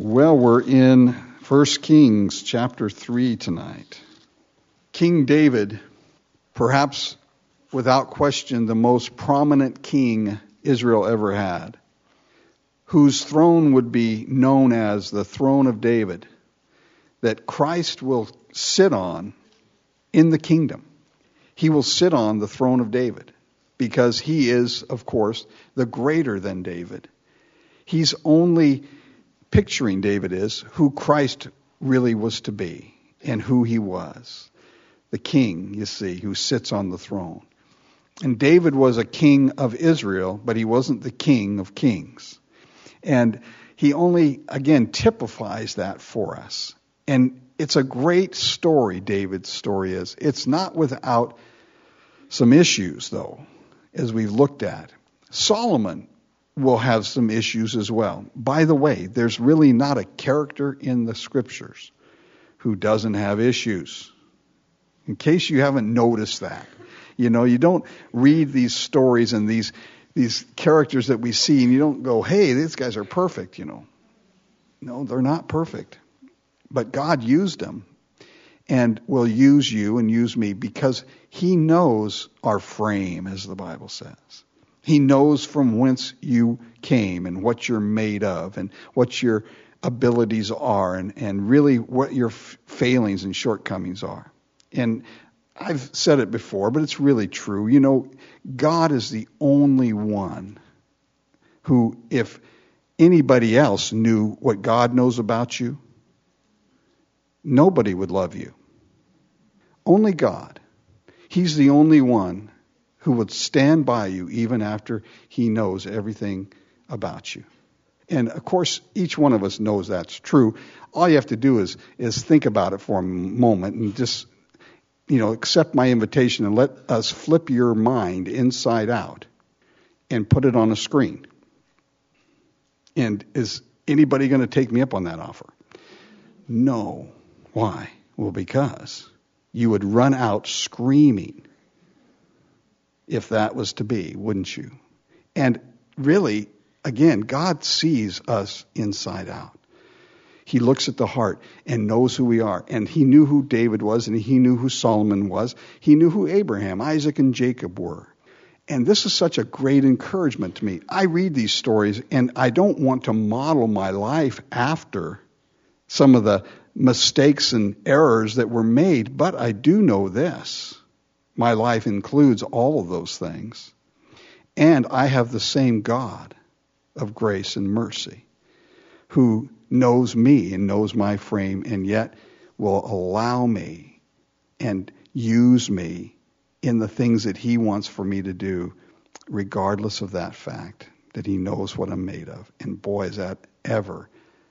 Well, we're in 1 Kings chapter 3 tonight. King David, perhaps without question the most prominent king Israel ever had, whose throne would be known as the throne of David, that Christ will sit on in the kingdom. He will sit on the throne of David because he is, of course, the greater than David. He's only picturing, David is, who Christ really was to be and who he was. The king, you see, who sits on the throne. And David was a king of Israel, but he wasn't the king of kings. And he only, again, typifies that for us. And it's a great story, David's story is. It's not without some issues, though, as we've looked at. Solomon will have some issues as well. By the way, there's really not a character in the scriptures who doesn't have issues. In case you haven't noticed that. You know, you don't read these stories and these characters that we see and you don't go, hey, these guys are perfect, you know. No, they're not perfect. But God used them and will use you and use me because he knows our frame, as the Bible says. He knows from whence you came and what you're made of and what your abilities are and really what your failings and shortcomings are. And I've said it before, but it's really true. You know, God is the only one who, if anybody else knew what God knows about you, nobody would love you. Only God. He's the only one who would stand by you even after he knows everything about you. And of course, each one of us knows that's true. All you have to do is think about it for a moment and just, accept my invitation and let us flip your mind inside out and put it on a screen. And is anybody going to take me up on that offer? No. Why? Well, because you would run out screaming if that was to be, wouldn't you? And really, again, God sees us inside out. He looks at the heart and knows who we are. And he knew who David was, and he knew who Solomon was. He knew who Abraham, Isaac, and Jacob were. And this is such a great encouragement to me. I read these stories, and I don't want to model my life after some of the mistakes and errors that were made, but I do know this. My life includes all of those things. And I have the same God of grace and mercy who knows me and knows my frame and yet will allow me and use me in the things that he wants for me to do, regardless of that fact that he knows what I'm made of. And boy, is that ever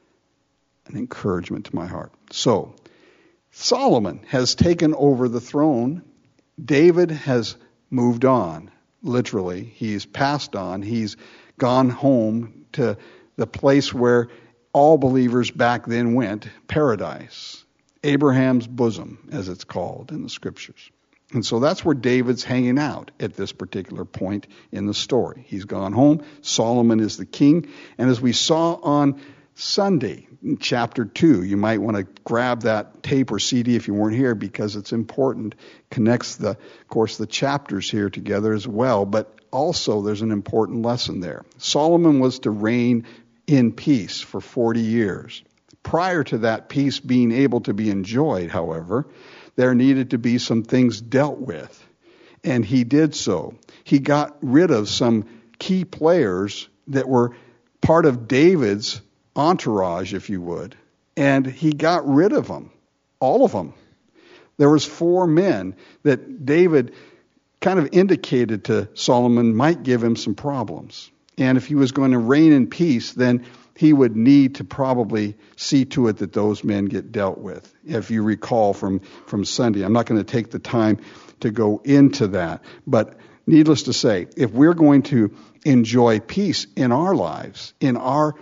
an encouragement to my heart. So, Solomon has taken over the throne. David has moved on, literally. He's passed on. He's gone home to the place where all believers back then went, paradise, Abraham's bosom, as it's called in the scriptures. And so that's where David's hanging out at this particular point in the story. He's gone home. Solomon is the king. And as we saw on Sunday, in chapter 2, you might want to grab that tape or CD if you weren't here because it's important. Connects of course, the chapters here together as well, but also there's an important lesson there. Solomon was to reign in peace for 40 years. Prior to that peace being able to be enjoyed, however, there needed to be some things dealt with, and he did so. He got rid of some key players that were part of David's entourage, if you would, and he got rid of them, all of them. There was 4 men that David kind of indicated to Solomon might give him some problems. And if he was going to reign in peace, then he would need to probably see to it that those men get dealt with. If you recall from Sunday, I'm not going to take the time to go into that, but needless to say, if we're going to enjoy peace in our lives, in our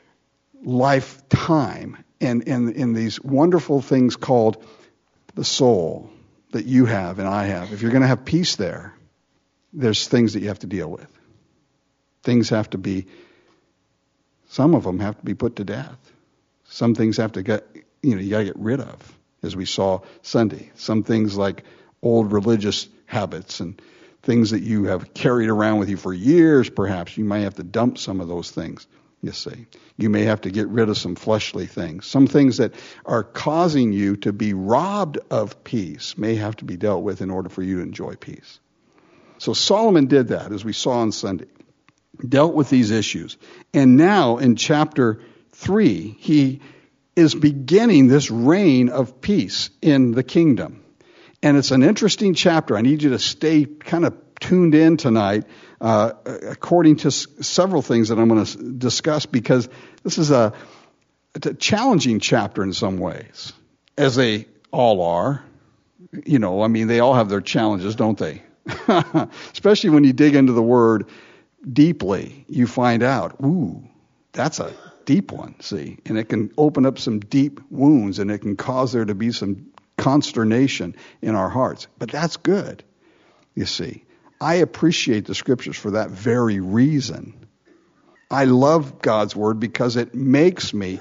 lifetime, and in these wonderful things called the soul that you have and I have, if you're going to have peace there's things that you have to deal with. Things have to be, some of them have to be put to death. Some things have to you got to get rid of, as we saw Sunday. Some things like old religious habits and things that you have carried around with you for years, perhaps. You might have to dump some of those things, you see. You may have to get rid of some fleshly things. Some things that are causing you to be robbed of peace may have to be dealt with in order for you to enjoy peace. So Solomon did that, as we saw on Sunday. Dealt with these issues. And now in chapter 3, he is beginning this reign of peace in the kingdom. And it's an interesting chapter. I need you to stay kind of tuned in tonight, according to several things that I'm going to discuss, because this is a challenging chapter in some ways, as they all are. They all have their challenges, don't they? Especially when you dig into the word deeply, you find out, that's a deep one, see? And it can open up some deep wounds, and it can cause there to be some consternation in our hearts. But that's good, you see. I appreciate the scriptures for that very reason. I love God's word because it makes me,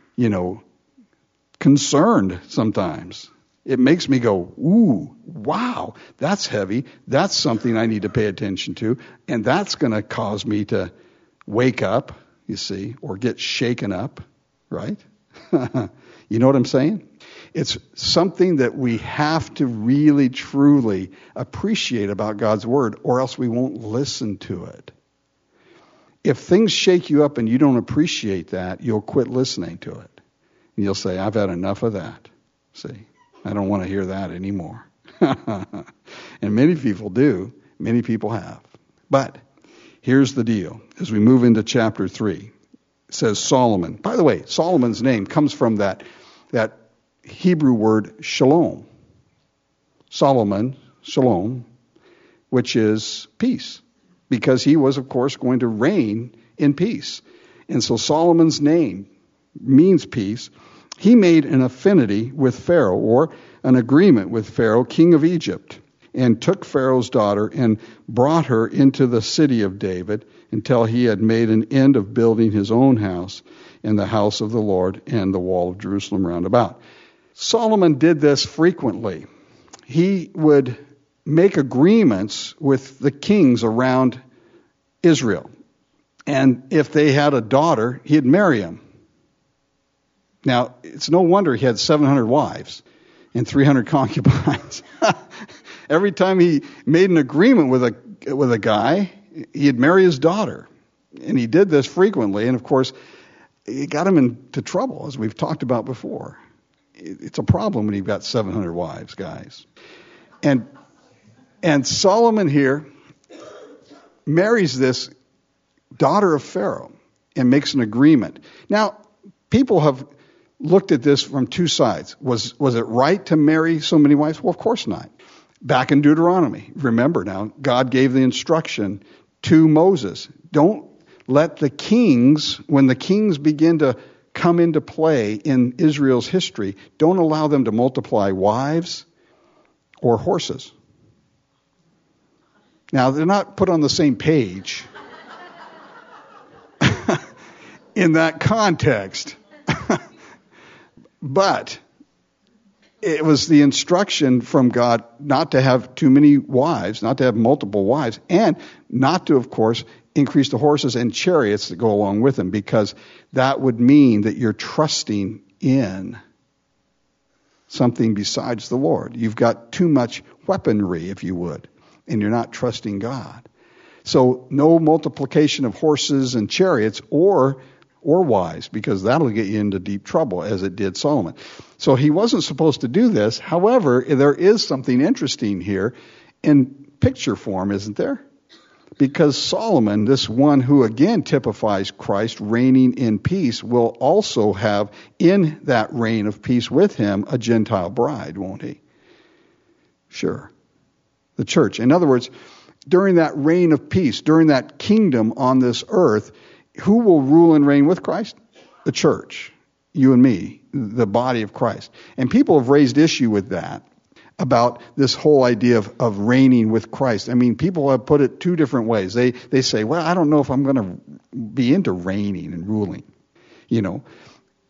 concerned sometimes. It makes me go, wow, that's heavy. That's something I need to pay attention to. And that's going to cause me to wake up, you see, or get shaken up, right? You know what I'm saying? It's something that we have to really, truly appreciate about God's word, or else we won't listen to it. If things shake you up and you don't appreciate that, you'll quit listening to it. And you'll say, I've had enough of that. See, I don't want to hear that anymore. And many people do. Many people have. But here's the deal. As we move into chapter 3, it says Solomon. By the way, Solomon's name comes from that Hebrew word shalom. Solomon, shalom, which is peace. Because he was, of course, going to reign in peace. And so Solomon's name means peace. He made an affinity with Pharaoh, or an agreement with Pharaoh, king of Egypt, and took Pharaoh's daughter and brought her into the city of David until he had made an end of building his own house and the house of the Lord and the wall of Jerusalem round about. Solomon did this frequently. He would make agreements with the kings around Israel. And if they had a daughter, he'd marry him. Now, it's no wonder he had 700 wives and 300 concubines. Every time he made an agreement with a guy, he'd marry his daughter. And he did this frequently. And, of course, it got him into trouble, as we've talked about before. It's a problem when you've got 700 wives, guys. And Solomon here marries this daughter of Pharaoh and makes an agreement. Now, people have looked at this from two sides. Was it right to marry so many wives? Well, of course not. Back in Deuteronomy, remember now, God gave the instruction to Moses. Don't let the kings, when the kings begin to come into play in Israel's history, don't allow them to multiply wives or horses. Now, they're not put on the same page in that context. But it was the instruction from God not to have too many wives, not to have multiple wives, and not to, of course, increase the horses and chariots that go along with them, because that would mean that you're trusting in something besides the Lord. You've got too much weaponry, if you would, and you're not trusting God. So no multiplication of horses and chariots or wives, because that'll get you into deep trouble, as it did Solomon. So he wasn't supposed to do this. However, there is something interesting here in picture form, isn't there? Because Solomon, this one who again typifies Christ reigning in peace, will also have in that reign of peace with him a Gentile bride, won't he? Sure. The church. In other words, during that reign of peace, during that kingdom on this earth, who will rule and reign with Christ? The church. You and me, the body of Christ. And people have raised issue with that, about this whole idea of reigning with Christ. I mean, people have put it two different ways. They say, well, I don't know if I'm going to be into reigning and ruling,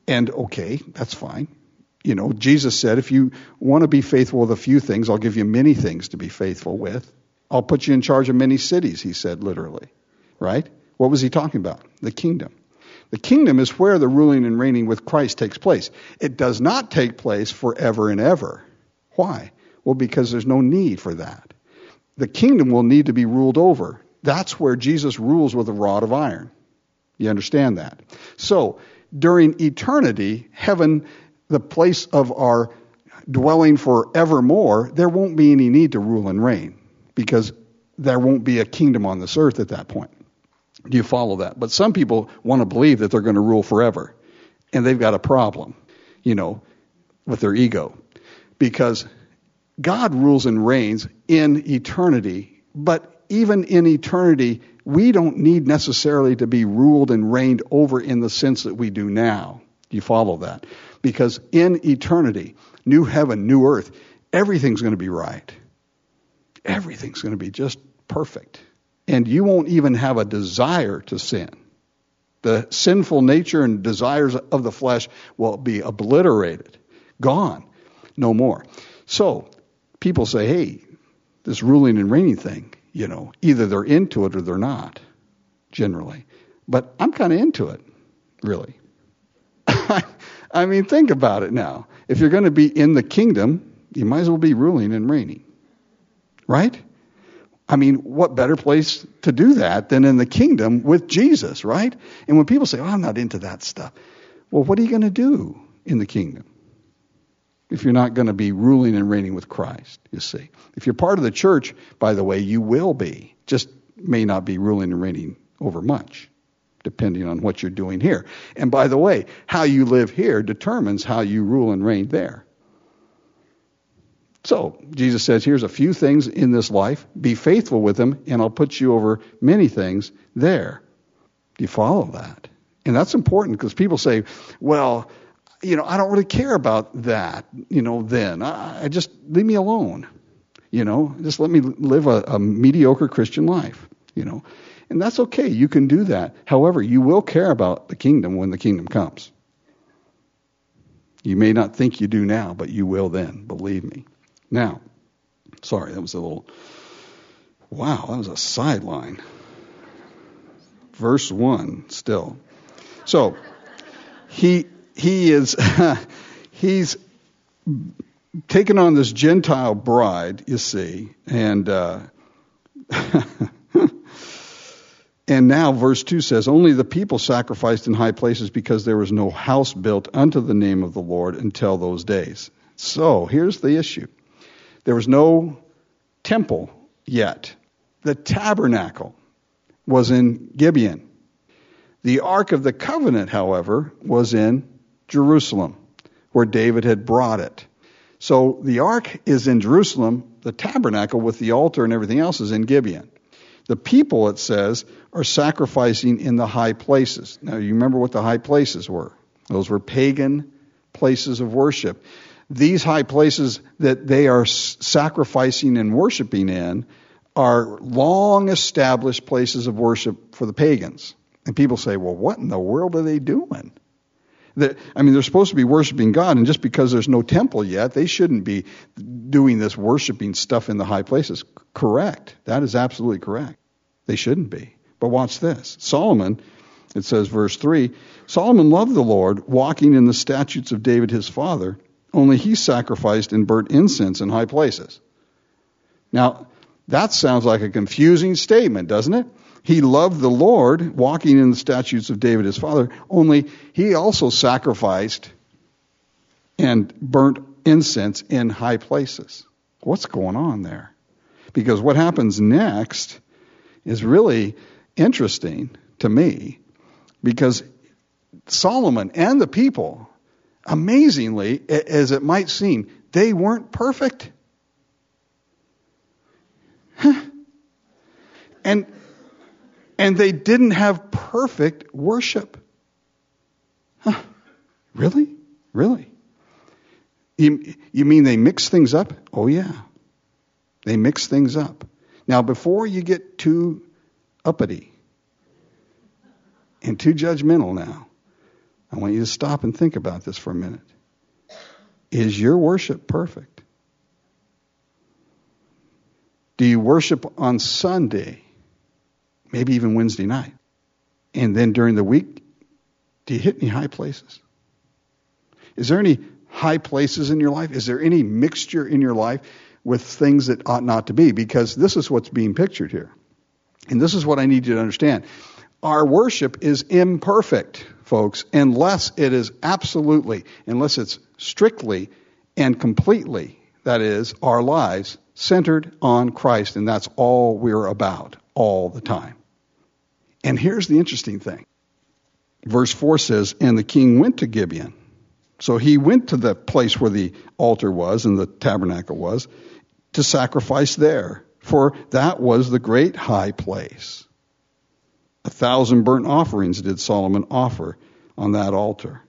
And okay, that's fine. Jesus said, if you want to be faithful with a few things, I'll give you many things to be faithful with. I'll put you in charge of many cities, he said literally. Right? What was he talking about? The kingdom. The kingdom is where the ruling and reigning with Christ takes place. It does not take place forever and ever. Why? Well, because there's no need for that. The kingdom will need to be ruled over. That's where Jesus rules with a rod of iron. You understand that? So, during eternity, heaven, the place of our dwelling forevermore, there won't be any need to rule and reign because there won't be a kingdom on this earth at that point. Do you follow that? But some people want to believe that they're going to rule forever, and they've got a problem, with their ego, because God rules and reigns in eternity, but even in eternity, we don't need necessarily to be ruled and reigned over in the sense that we do now. Do you follow that? Because in eternity, new heaven, new earth, everything's going to be right. Everything's going to be just perfect. And you won't even have a desire to sin. The sinful nature and desires of the flesh will be obliterated, gone, no more. So people say, hey, this ruling and reigning thing, either they're into it or they're not, generally. But I'm kind of into it, really. I mean, think about it now. If you're going to be in the kingdom, you might as well be ruling and reigning, right? I mean, what better place to do that than in the kingdom with Jesus, right? And when people say, I'm not into that stuff. Well, what are you going to do in the kingdom if you're not going to be ruling and reigning with Christ, you see? If you're part of the church, by the way, you will be. Just may not be ruling and reigning over much, depending on what you're doing here. And by the way, how you live here determines how you rule and reign there. So, Jesus says, here's a few things in this life. Be faithful with them, and I'll put you over many things there. Do you follow that? And that's important because people say, well, I don't really care about that, then. I just leave me alone. Just let me live a mediocre Christian life, And that's okay. You can do that. However, you will care about the kingdom when the kingdom comes. You may not think you do now, but you will then, believe me. Now, sorry, that was a sideline. Verse 1 still. So, he's taken on this Gentile bride, you see, and and now verse 2 says, only the people sacrificed in high places because there was no house built unto the name of the Lord until those days. So, here's the issue. There was no temple yet. The tabernacle was in Gibeon. The Ark of the Covenant, however, was in Jerusalem, where David had brought it. So the Ark is in Jerusalem. The tabernacle with the altar and everything else is in Gibeon. The people, it says, are sacrificing in the high places. Now, you remember what the high places were. Those were pagan places of worship. These high places that they are sacrificing and worshiping in are long established places of worship for the pagans. And people say, well, what in the world are they doing? They're supposed to be worshiping God, and just because there's no temple yet, they shouldn't be doing this worshiping stuff in the high places. Correct. That is absolutely correct. They shouldn't be. But watch this. Solomon, it says, verse 3, Solomon loved the Lord, walking in the statutes of David his father, only he sacrificed and burnt incense in high places. Now, that sounds like a confusing statement, doesn't it? He loved the Lord, walking in the statutes of David his father, only he also sacrificed and burnt incense in high places. What's going on there? Because what happens next is really interesting to me, because Solomon and the people, amazingly, as it might seem, they weren't perfect. And they didn't have perfect worship. Really? Really? You mean they mix things up? Oh, yeah. They mix things up. Now, before you get too uppity and too judgmental now, I want you to stop and think about this for a minute. Is your worship perfect? Do you worship on Sunday, maybe even Wednesday night? And then during the week, do you hit any high places? Is there any high places in your life? Is there any mixture in your life with things that ought not to be? Because this is what's being pictured here. And this is what I need you to understand. Our worship is imperfect, folks, unless it's strictly and completely, that is, our lives centered on Christ, and that's all we're about all the time. And here's the interesting thing. Verse 4 says, and the king went to Gibeon. So he went to the place where the altar was and the tabernacle was to sacrifice there, for that was the great high place. 1,000 burnt offerings did Solomon offer on that altar.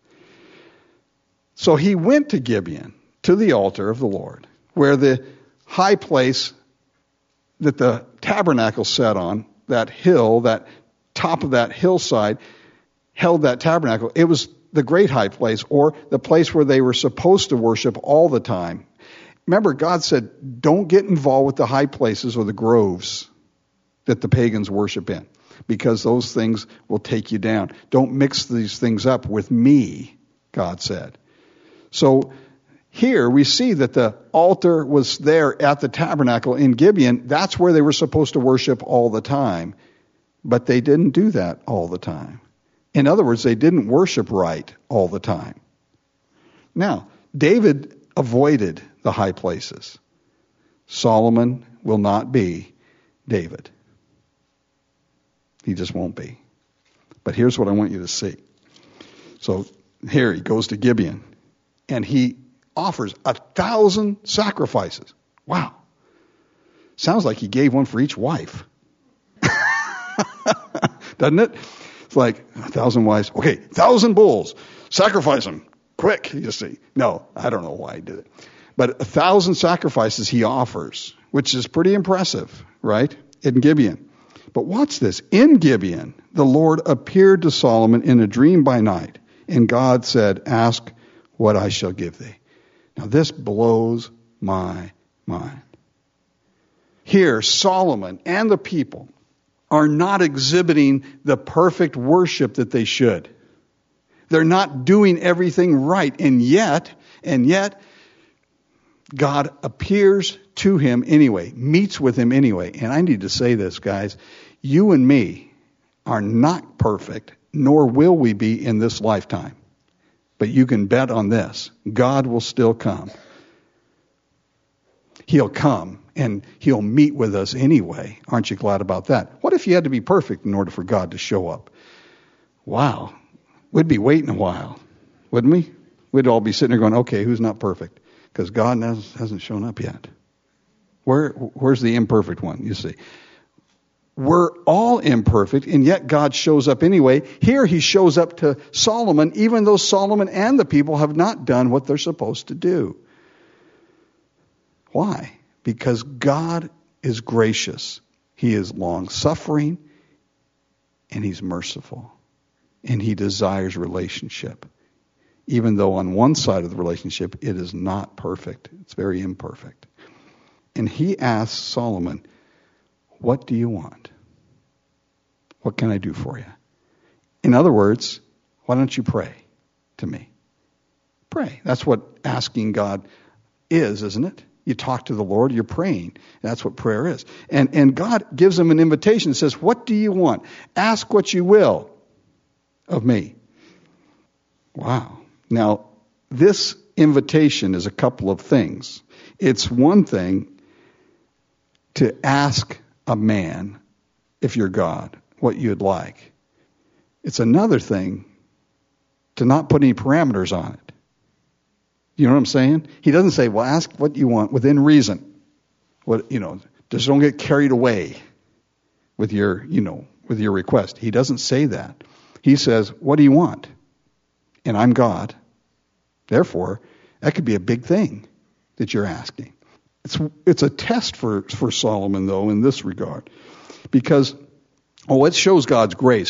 So he went to Gibeon, to the altar of the Lord, where the high place that the tabernacle sat on, that hill, that top of that hillside, held that tabernacle. It was the great high place, or the place where they were supposed to worship all the time. Remember, God said, don't get involved with the high places or the groves that the pagans worship in, because those things will take you down. Don't mix these things up with me, God said. So here we see that the altar was there at the tabernacle in Gibeon. That's where they were supposed to worship all the time. But they didn't do that all the time. In other words, they didn't worship right all the time. Now, David avoided the high places. Solomon will not be David. He just won't be. But here's what I want you to see. So here he goes to Gibeon, and he offers 1,000 sacrifices. Wow. Sounds like he gave one for each wife. Doesn't it? It's like 1,000 wives. Okay, 1,000 bulls. Sacrifice them. Quick, you see. No, I don't know why he did it. But 1,000 sacrifices he offers, which is pretty impressive, right? In Gibeon. But watch this. In Gibeon, the Lord appeared to Solomon in a dream by night, and God said, ask what I shall give thee. Now this blows my mind. Here, Solomon and the people are not exhibiting the perfect worship that they should. They're not doing everything right, and yet, God appears to him anyway, meets with him anyway. And I need to say this, guys. You and me are not perfect, nor will we be in this lifetime. But you can bet on this. God will still come. He'll come, and he'll meet with us anyway. Aren't you glad about that? What if you had to be perfect in order for God to show up? Wow. We'd be waiting a while, wouldn't we? We'd all be sitting there going, okay, who's not perfect? Because God hasn't shown up yet. Where's the imperfect one, you see? We're all imperfect, and yet God shows up anyway. Here he shows up to Solomon, even though Solomon and the people have not done what they're supposed to do. Why? Because God is gracious. He is long-suffering, and he's merciful. And he desires relationship. Even though on one side of the relationship it is not perfect. It's very imperfect. And he asks Solomon, what do you want? What can I do for you? In other words, why don't you pray to me? Pray. That's what asking God is, isn't it? You talk to the Lord, you're praying. That's what prayer is. And God gives him an invitation and says, what do you want? Ask what you will of me. Wow. Now, this invitation is a couple of things. It's one thing to ask a man, if you're God, what you'd like. It's another thing to not put any parameters on it. You know what I'm saying? He doesn't say, well, ask what you want within reason. Just don't get carried away with your request. He doesn't say that. He says, what do you want? And I'm God. Therefore, that could be a big thing that you're asking. It's a test for Solomon, though, in this regard. Because, it shows God's grace.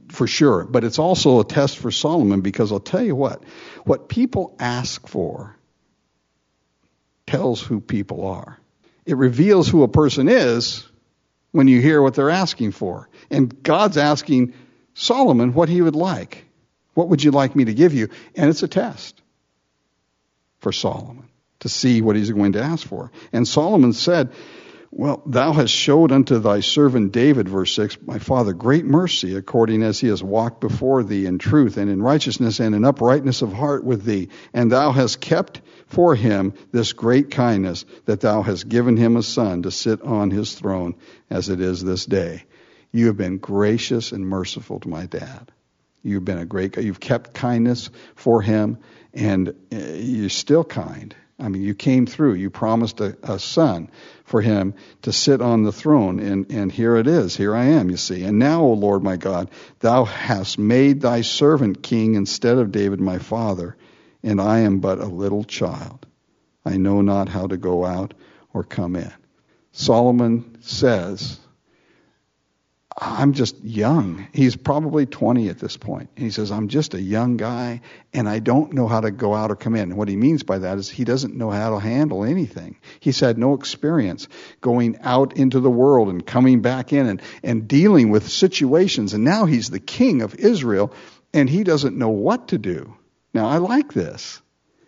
for sure. But it's also a test for Solomon, because I'll tell you what people ask for tells who people are. It reveals who a person is when you hear what they're asking for. And God's asking Solomon what he would like. What would you like me to give you? And it's a test for Solomon to see what he's going to ask for. And Solomon said, well, thou hast showed unto thy servant David, verse 6, my father, great mercy, according as he has walked before thee in truth and in righteousness and in uprightness of heart with thee. And thou hast kept for him this great kindness, that thou hast given him a son to sit on his throne as it is this day. You have been gracious and merciful to my dad. You've been a great guy. You've kept kindness for him, and you're still kind. I mean, you came through. You promised a son for him to sit on the throne, and here it is. Here I am, you see. And now, O Lord my God, thou hast made thy servant king instead of David my father, and I am but a little child. I know not how to go out or come in. Solomon says, I'm just young. He's probably 20 at this point. And he says, I'm just a young guy, and I don't know how to go out or come in. And what he means by that is he doesn't know how to handle anything. He's had no experience going out into the world and coming back in and dealing with situations. And now he's the king of Israel, and he doesn't know what to do. Now, I like this.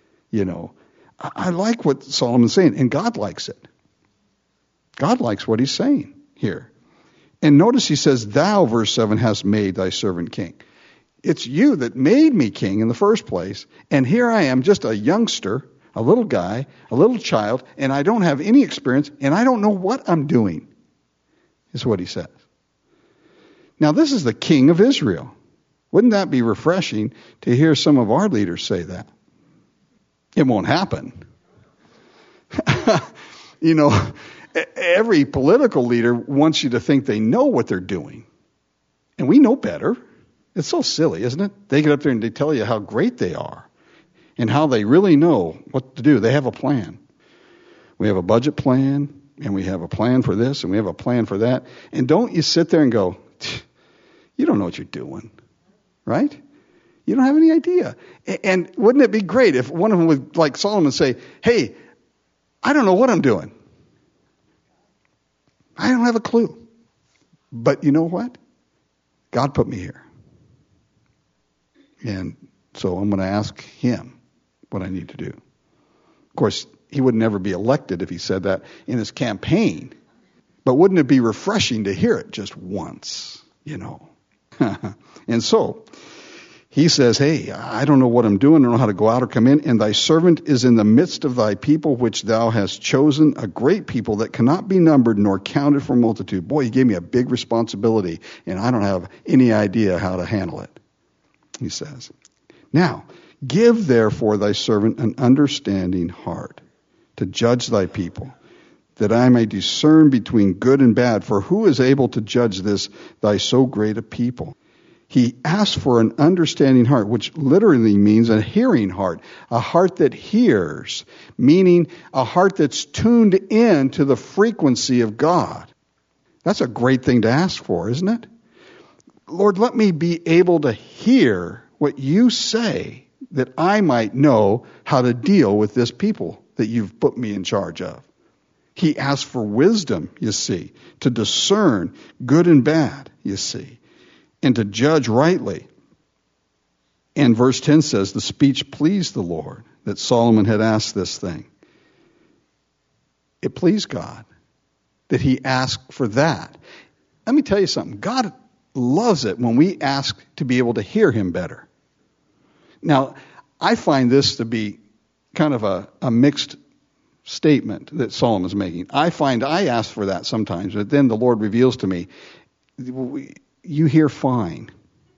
I like what Solomon's saying, and God likes it. God likes what he's saying here. And notice he says, thou, verse 7, hast made thy servant king. It's you that made me king in the first place. And here I am, just a youngster, a little guy, a little child, and I don't have any experience, and I don't know what I'm doing, is what he says. Now, this is the king of Israel. Wouldn't that be refreshing to hear some of our leaders say that? It won't happen. Every political leader wants you to think they know what they're doing. And we know better. It's so silly, isn't it? They get up there and they tell you how great they are and how they really know what to do. They have a plan. We have a budget plan, and we have a plan for this, and we have a plan for that. And don't you sit there and go, you don't know what you're doing, right? You don't have any idea. And wouldn't it be great if one of them would, like Solomon, say, hey, I don't know what I'm doing. I don't have a clue. But you know what? God put me here. And so I'm going to ask him what I need to do. Of course, he would never be elected if he said that in his campaign. But wouldn't it be refreshing to hear it just once, And so he says, hey, I don't know what I'm doing. I don't know how to go out or come in. And thy servant is in the midst of thy people, which thou hast chosen, a great people that cannot be numbered nor counted for multitude. Boy, he gave me a big responsibility, and I don't have any idea how to handle it, he says. Now, give therefore thy servant an understanding heart to judge thy people, that I may discern between good and bad. For who is able to judge this, thy so great a people? He asked for an understanding heart, which literally means a hearing heart, a heart that hears, meaning a heart that's tuned in to the frequency of God. That's a great thing to ask for, isn't it? Lord, let me be able to hear what you say, that I might know how to deal with this people that you've put me in charge of. He asked for wisdom, you see, to discern good and bad, you see, and to judge rightly. And verse 10 says, the speech pleased the Lord, that Solomon had asked this thing. It pleased God that he asked for that. Let me tell you something. God loves it when we ask to be able to hear him better. Now, I find this to be kind of a mixed statement that Solomon's making. I find I ask for that sometimes, but then the Lord reveals to me, you hear fine.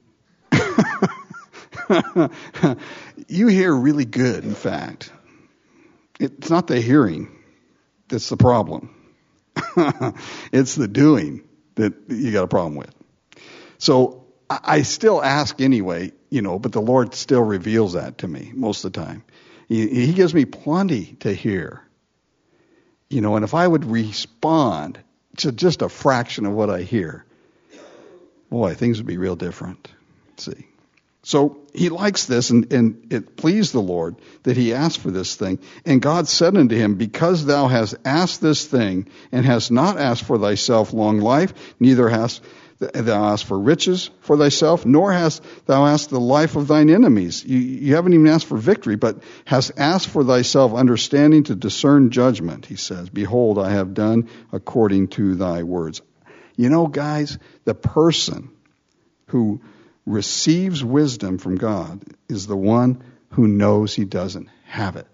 You hear really good, in fact. It's not the hearing that's the problem. It's the doing that you got a problem with. So I still ask anyway, but the Lord still reveals that to me most of the time. He gives me plenty to hear. And if I would respond to just a fraction of what I hear, boy, things would be real different. See. So he likes this, and it pleased the Lord that he asked for this thing. And God said unto him, because thou hast asked this thing, and hast not asked for thyself long life, neither hast thou asked for riches for thyself, nor hast thou asked the life of thine enemies. You haven't even asked for victory, but hast asked for thyself understanding to discern judgment, he says. Behold, I have done according to thy words. You know, guys, the person who receives wisdom from God is the one who knows he doesn't have it.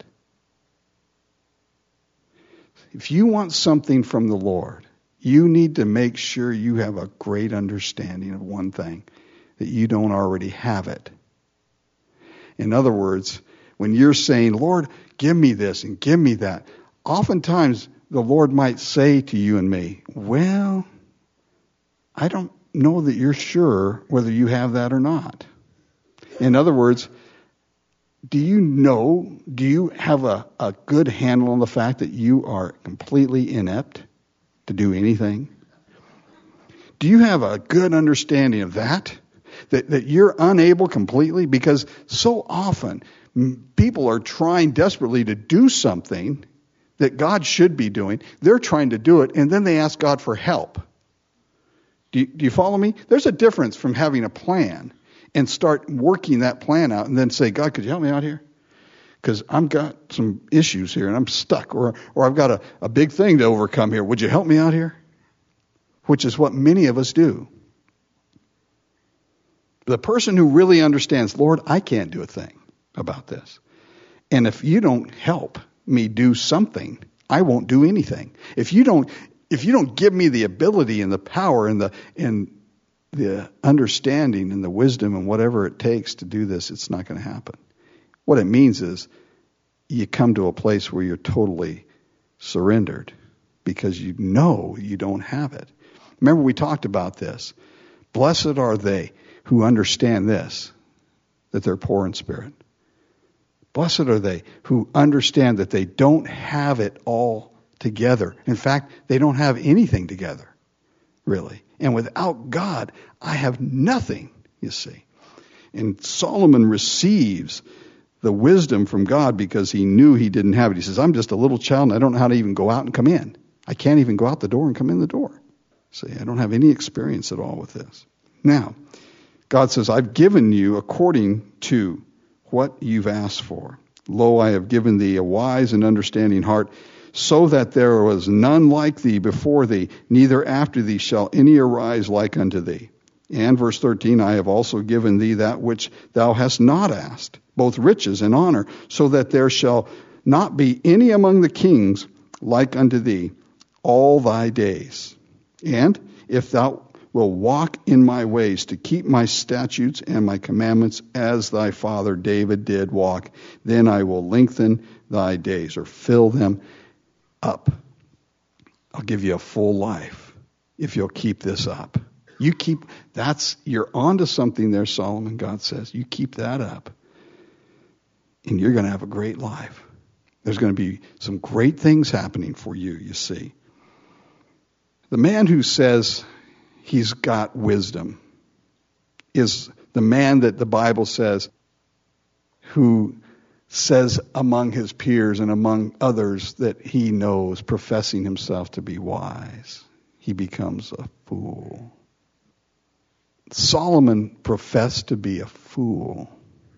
If you want something from the Lord, you need to make sure you have a great understanding of one thing, that you don't already have it. In other words, when you're saying, Lord, give me this and give me that, oftentimes the Lord might say to you and me, well, I don't know that you're sure whether you have that or not. In other words, do you have a good handle on the fact that you are completely inept to do anything? Do you have a good understanding of that? That you're unable completely? Because so often people are trying desperately to do something that God should be doing. They're trying to do it, and then they ask God for help. Do you follow me? There's a difference from having a plan and start working that plan out and then say, God, could you help me out here? Because I've got some issues here and I'm stuck, or I've got a big thing to overcome here. Would you help me out here? Which is what many of us do. The person who really understands, Lord, I can't do a thing about this. And if you don't help me do something, I won't do anything. If you don't give me the ability and the power and the understanding and the wisdom and whatever it takes to do this, it's not going to happen. What it means is you come to a place where you're totally surrendered because you know you don't have it. Remember, we talked about this. Blessed are they who understand this, that they're poor in spirit. Blessed are they who understand that they don't have it all together. In fact, they don't have anything together, really. And without God, I have nothing, you see. And Solomon receives the wisdom from God because he knew he didn't have it. He says, I'm just a little child and I don't know how to even go out and come in. I can't even go out the door and come in the door. See, I don't have any experience at all with this. Now, God says, I've given you according to what you've asked for. Lo, I have given thee a wise and understanding heart, so that there was none like thee before thee, neither after thee shall any arise like unto thee. And verse 13, I have also given thee that which thou hast not asked, both riches and honor, so that there shall not be any among the kings like unto thee all thy days. And if thou wilt walk in my ways to keep my statutes and my commandments as thy father David did walk, then I will lengthen thy days, or fill them up. I'll give you a full life if you'll keep this up. You're onto something there, Solomon, God says. You keep that up, and you're going to have a great life. There's going to be some great things happening for you, you see. The man who says he's got wisdom is the man that the Bible says who says among his peers and among others that he knows, professing himself to be wise, he becomes a fool. Solomon professed to be a fool,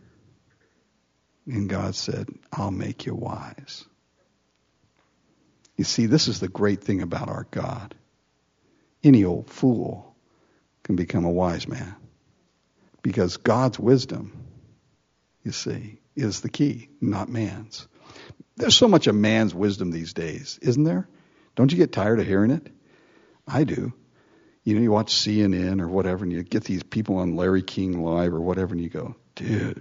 and God said, I'll make you wise. You see, this is the great thing about our God. Any old fool can become a wise man, because God's wisdom, you see, is the key, not man's. There's so much of man's wisdom these days, isn't there? Don't you get tired of hearing it? I do. You know, you watch CNN or whatever, and you get these people on Larry King Live or whatever, and you go, dude.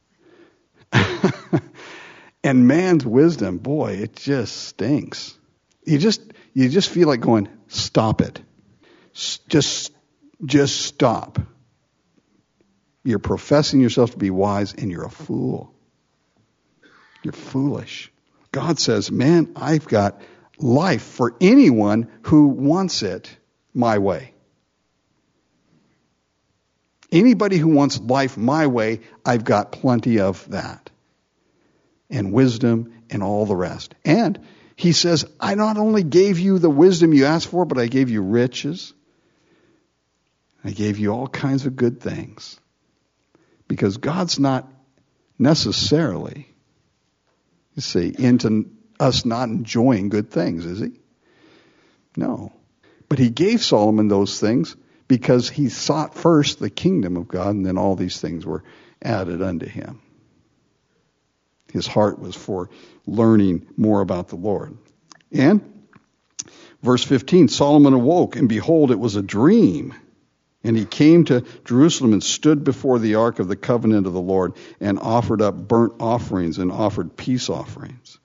And man's wisdom, boy, it just stinks. You just feel like going, stop it. Just stop. You're professing yourself to be wise, and you're a fool. You're foolish. God says, man, I've got life for anyone who wants it my way. Anybody who wants life my way, I've got plenty of that. And wisdom and all the rest. And he says, I not only gave you the wisdom you asked for, but I gave you riches. I gave you all kinds of good things. Because God's not necessarily, you see, into us not enjoying good things, is he? No. But he gave Solomon those things because he sought first the kingdom of God, and then all these things were added unto him. His heart was for learning more about the Lord. And verse 15, Solomon awoke, and behold, it was a dream. And he came to Jerusalem and stood before the ark of the covenant of the Lord and offered up burnt offerings and offered peace offerings.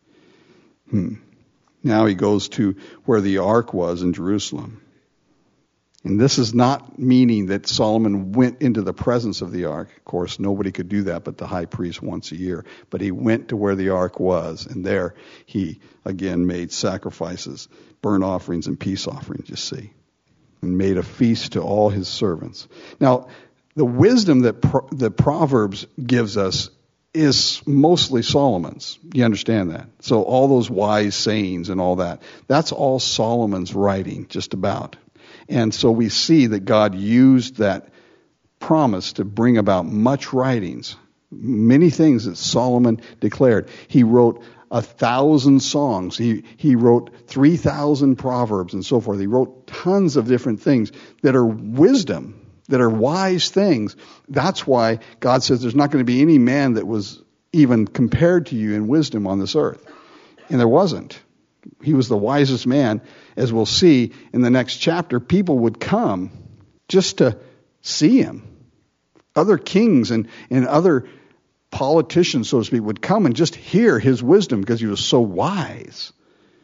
Now he goes to where the ark was in Jerusalem. And this is not meaning that Solomon went into the presence of the ark. Of course, nobody could do that but the high priest once a year. But he went to where the ark was, and there he again made sacrifices, burnt offerings, and peace offerings, you see, and made a feast to all his servants. Now, the wisdom that the Proverbs gives us is mostly Solomon's. You understand that? So all those wise sayings and all that, that's all Solomon's writing, just about. And so we see that God used that promise to bring about much writings, many things that Solomon declared. He wrote 1,000 songs. He wrote 3,000 proverbs and so forth. He wrote tons of different things that are wisdom, that are wise things. That's why God says there's not going to be any man that was even compared to you in wisdom on this earth. And there wasn't. He was the wisest man. As we'll see in the next chapter, people would come just to see him. Other kings and other politicians, so to speak, would come and just hear his wisdom because he was so wise.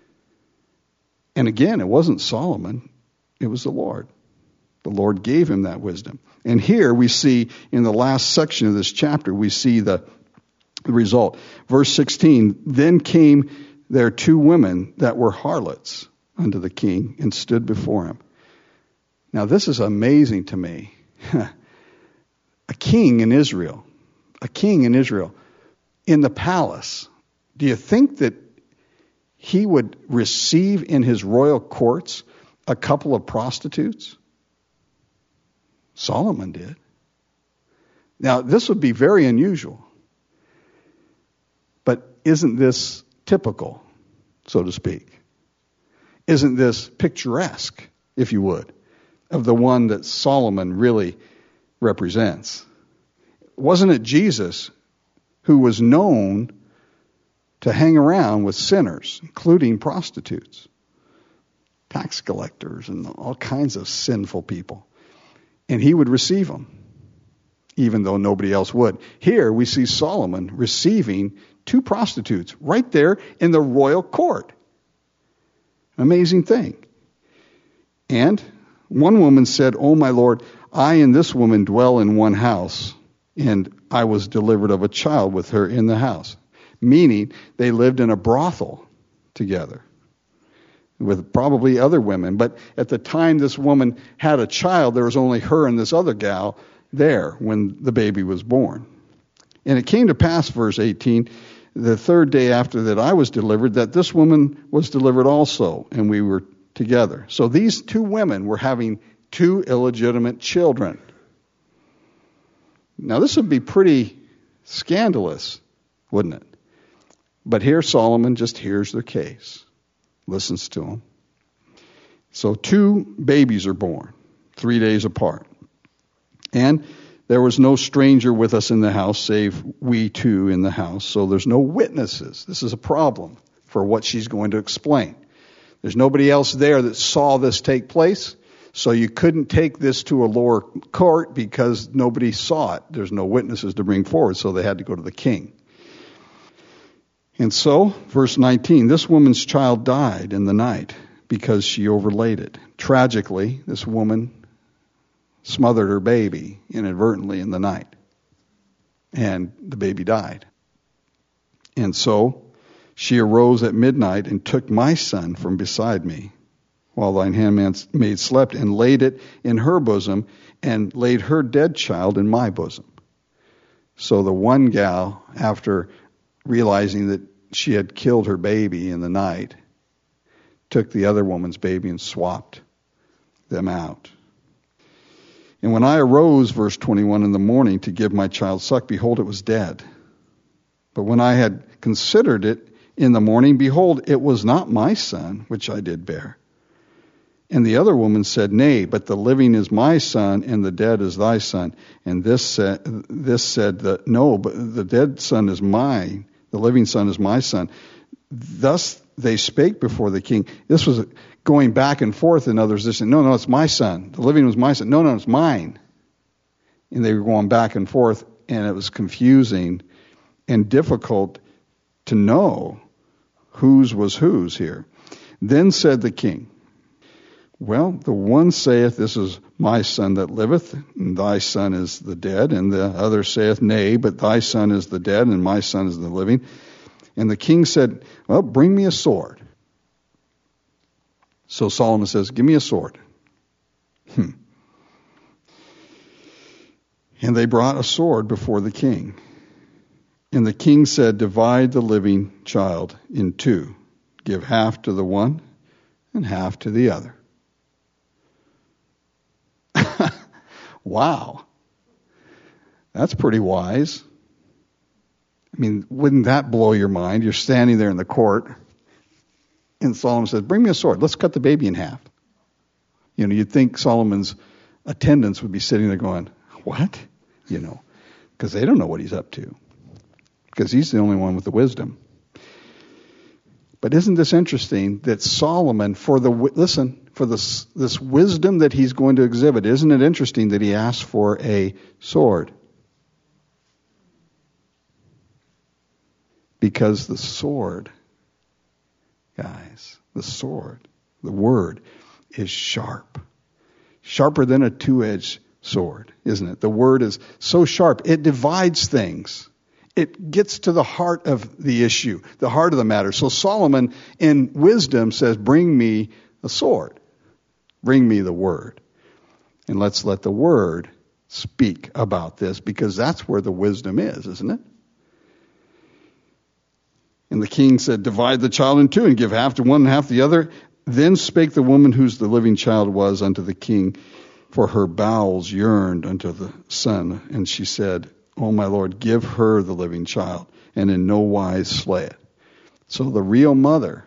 And again, it wasn't Solomon, it was the Lord. The Lord gave him that wisdom. And here we see, in the last section of this chapter, we see the result. Verse 16, then came there 2 women that were harlots unto the king and stood before him. Now this is amazing to me. A king in Israel in the palace. Do you think that he would receive in his royal courts a couple of prostitutes? Solomon did. Now this would be very unusual. But isn't this typical, so to speak? Isn't this picturesque, if you would, of the one that Solomon really represents? Wasn't it Jesus who was known to hang around with sinners, including prostitutes, tax collectors, and all kinds of sinful people? And he would receive them, even though nobody else would. Here we see Solomon receiving 2 prostitutes right there in the royal court. Amazing thing. And one woman said, "O my Lord, I and this woman dwell in one house, and I was delivered of a child with her in the house." Meaning they lived in a brothel together with probably other women. But at the time this woman had a child, there was only her and this other gal there when the baby was born. And it came to pass, verse 18, the 3rd day after that I was delivered, that this woman was delivered also, and we were together. So these 2 women were having 2 illegitimate children. Now this would be pretty scandalous, wouldn't it? But here Solomon just hears their case, listens to them. So 2 babies are born, 3 days apart. And there was no stranger with us in the house, save we 2 in the house. So there's no witnesses. This is a problem for what she's going to explain. There's nobody else there that saw this take place. So you couldn't take this to a lower court because nobody saw it. There's no witnesses to bring forward, so they had to go to the king. And so, verse 19, this woman's child died in the night because she overlaid it. Tragically, this woman smothered her baby inadvertently in the night, and the baby died. And so she arose at midnight and took my son from beside me, while thine handmaid slept, and laid it in her bosom, and laid her dead child in my bosom. So the one gal, after realizing that she had killed her baby in the night, took the other woman's baby and swapped them out. And when I arose, verse 21, in the morning to give my child suck, behold, it was dead. But when I had considered it in the morning, behold, it was not my son, which I did bear. And the other woman said, Nay, but the living is my son, and the dead is thy son. And this said that, No, but the dead son is mine, the living son is my son. Thus they spake before the king. This was going back and forth, and others said, No, it's my son. The living was my son. No, it's mine. And they were going back and forth, and it was confusing and difficult to know whose was whose here. Then said the king, Well, the one saith, This is my son that liveth, and thy son is the dead. And the other saith, Nay, but thy son is the dead, and my son is the living. And the king said, Well, bring me a sword. So Solomon says, Give me a sword. And they brought a sword before the king. And the king said, Divide the living child in two. Give half to the one and half to the other. Wow. That's pretty wise. I mean, wouldn't that blow your mind? You're standing there in the court, and Solomon says, Bring me a sword. Let's cut the baby in half. You know, you'd think Solomon's attendants would be sitting there going, What? You know, because they don't know what he's up to. Because he's the only one with the wisdom. But isn't this interesting that Solomon, for this wisdom that he's going to exhibit, isn't it interesting that he asked for a sword? Because the sword, guys, the word is sharp. Sharper than a two-edged sword, isn't it? The word is so sharp, it divides things. It gets to the heart of the issue, the heart of the matter. So Solomon, in wisdom, says, Bring me a sword. Bring me the word. And let's let the word speak about this, because that's where the wisdom is, isn't it? And the king said, Divide the child in two, and give half to one and half to the other. Then spake the woman whose the living child was unto the king, for her bowels yearned unto the son. And she said, O my Lord, give her the living child, and in no wise slay it. So the real mother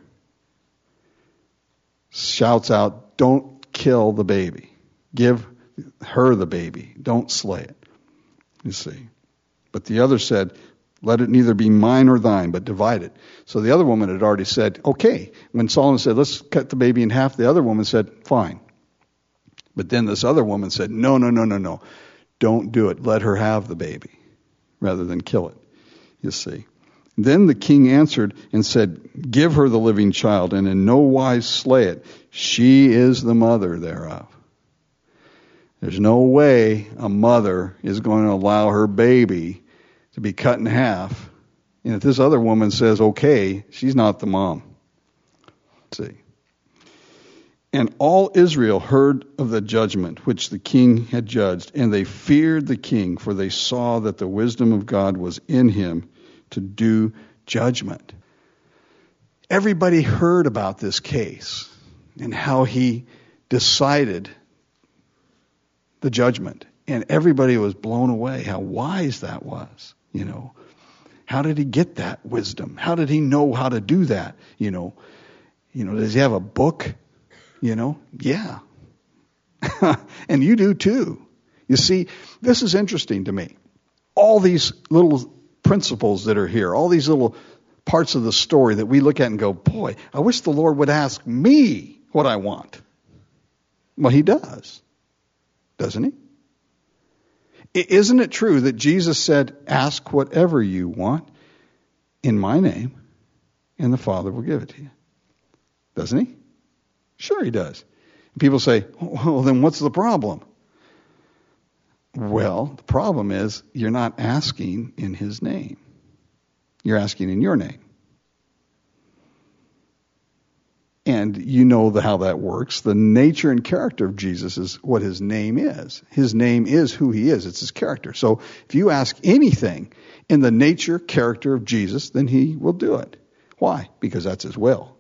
shouts out, Don't kill the baby. Give her the baby. Don't slay it. You see. But the other said, Let it neither be mine or thine, but divide it. So the other woman had already said, okay. When Solomon said, let's cut the baby in half, the other woman said, fine. But then this other woman said, no. Don't do it. Let her have the baby rather than kill it, you see. Then the king answered and said, Give her the living child, and in no wise slay it. She is the mother thereof. There's no way a mother is going to allow her baby to be cut in half. And if this other woman says, okay, she's not the mom. See. And all Israel heard of the judgment which the king had judged, and they feared the king, for they saw that the wisdom of God was in him to do judgment. Everybody heard about this case and how he decided the judgment. And everybody was blown away how wise that was, you know. How did he get that wisdom? How did he know how to do that? You know, does he have a book? You know, yeah. And you do too. You see, this is interesting to me. All these little principles that are here, all these little parts of the story that we look at and go, boy, I wish the Lord would ask me what I want. Well, he does. Doesn't he? Isn't it true that Jesus said, ask whatever you want in my name, and the Father will give it to you? Doesn't he? Sure he does. People say, well, then what's the problem? Well, the problem is you're not asking in his name. You're asking in your name. And you know how that works. The nature and character of Jesus is what his name is. His name is who he is. It's his character. So if you ask anything in the nature, character of Jesus, then he will do it. Why? Because that's his will.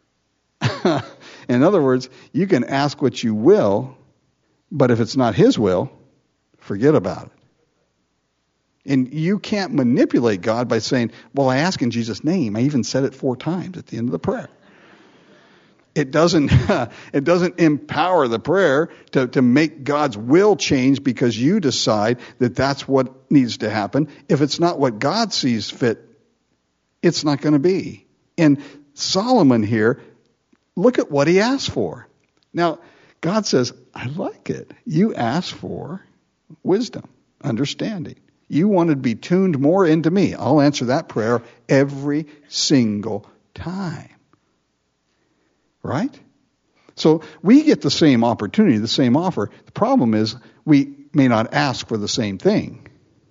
In other words, you can ask what you will, but if it's not his will, forget about it. And you can't manipulate God by saying, well, I ask in Jesus' name. I even said it 4 times at the end of the prayer. It doesn't empower the prayer to make God's will change because you decide that that's what needs to happen. If it's not what God sees fit, it's not going to be. And Solomon here, look at what he asked for. Now, God says, I like it. You asked for wisdom, understanding. You wanted to be tuned more into me. I'll answer that prayer every single time. Right? So we get the same opportunity, the same offer. The problem is we may not ask for the same thing.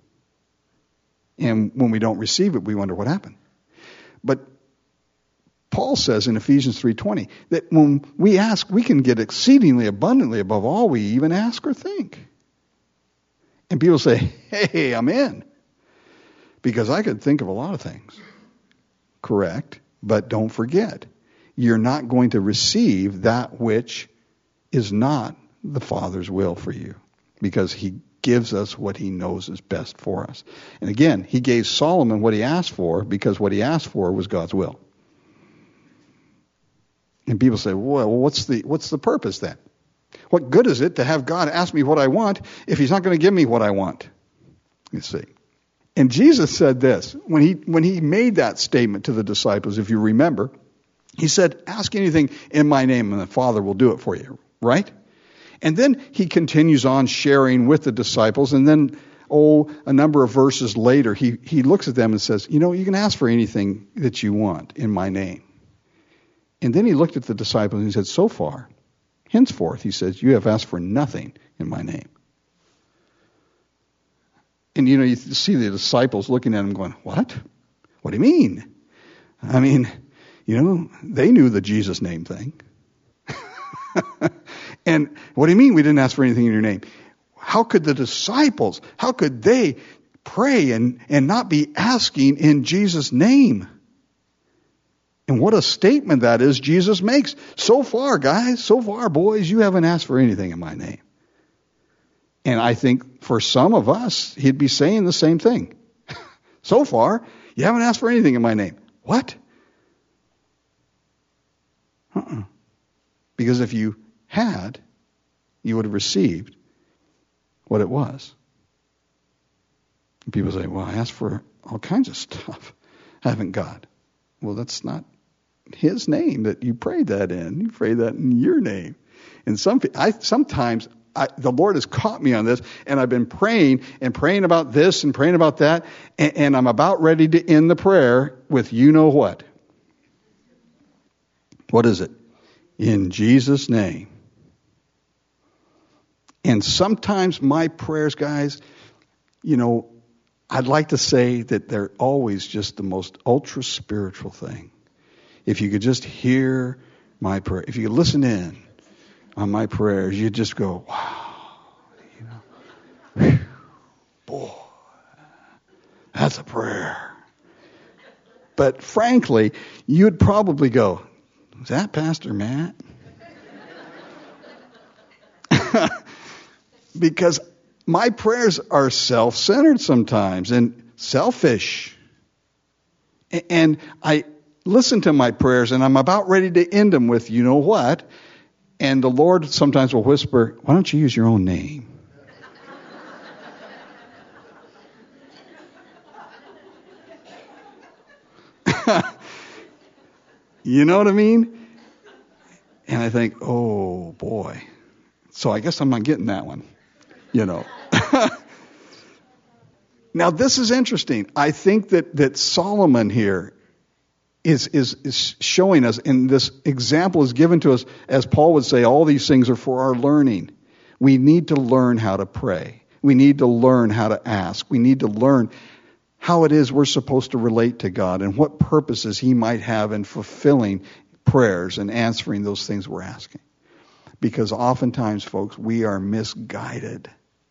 And when we don't receive it, we wonder what happened. But Paul says in Ephesians 3:20 that when we ask, we can get exceedingly abundantly above all we even ask or think. And people say, hey, I'm in. Because I could think of a lot of things. Correct. But don't forget, you're not going to receive that which is not the Father's will for you. Because he gives us what he knows is best for us. And again, he gave Solomon what he asked for because what he asked for was God's will. And people say, well, what's the purpose then? What good is it to have God ask me what I want if he's not going to give me what I want? You see. And Jesus said this, when he made that statement to the disciples, if you remember, he said, ask anything in my name and the Father will do it for you, right? And then he continues on sharing with the disciples, and then, a number of verses later, he looks at them and says, you can ask for anything that you want in my name. And then he looked at the disciples and he said, so far, henceforth, he says, you have asked for nothing in my name. And you see the disciples looking at him going, what? What do you mean? I mean, they knew the Jesus name thing. And what do you mean we didn't ask for anything in your name? How could the disciples, how could they pray and not be asking in Jesus' name? And what a statement that is Jesus makes. So far, guys, so far, boys, you haven't asked for anything in my name. And I think for some of us, he'd be saying the same thing. So far, you haven't asked for anything in my name. What? Because if you had, you would have received what it was. And people say, well, I asked for all kinds of stuff. I haven't got. Well, that's not his name that you prayed that in. You prayed that in your name. And sometimes the Lord has caught me on this, and I've been praying about this and praying about that, and I'm about ready to end the prayer with you know what. What is it? In Jesus' name. And sometimes my prayers, guys, I'd like to say that they're always just the most ultra spiritual thing. If you could just hear my prayer, if you could listen in on my prayers, you'd just go, wow, whew, boy, that's a prayer. But frankly, you'd probably go, is that Pastor Matt? Because my prayers are self-centered sometimes and selfish. And I listen to my prayers and I'm about ready to end them with, you know what? And the Lord sometimes will whisper, why don't you use your own name? You know what I mean? And I think, oh boy. So I guess I'm not getting that one. Now this is interesting. I think that Solomon here is showing us, and this example is given to us, as Paul would say, all these things are for our learning. We need to learn how to pray. We need to learn how to ask. We need to learn how it is we're supposed to relate to God and what purposes he might have in fulfilling prayers and answering those things we're asking. Because oftentimes, folks, we are misguided.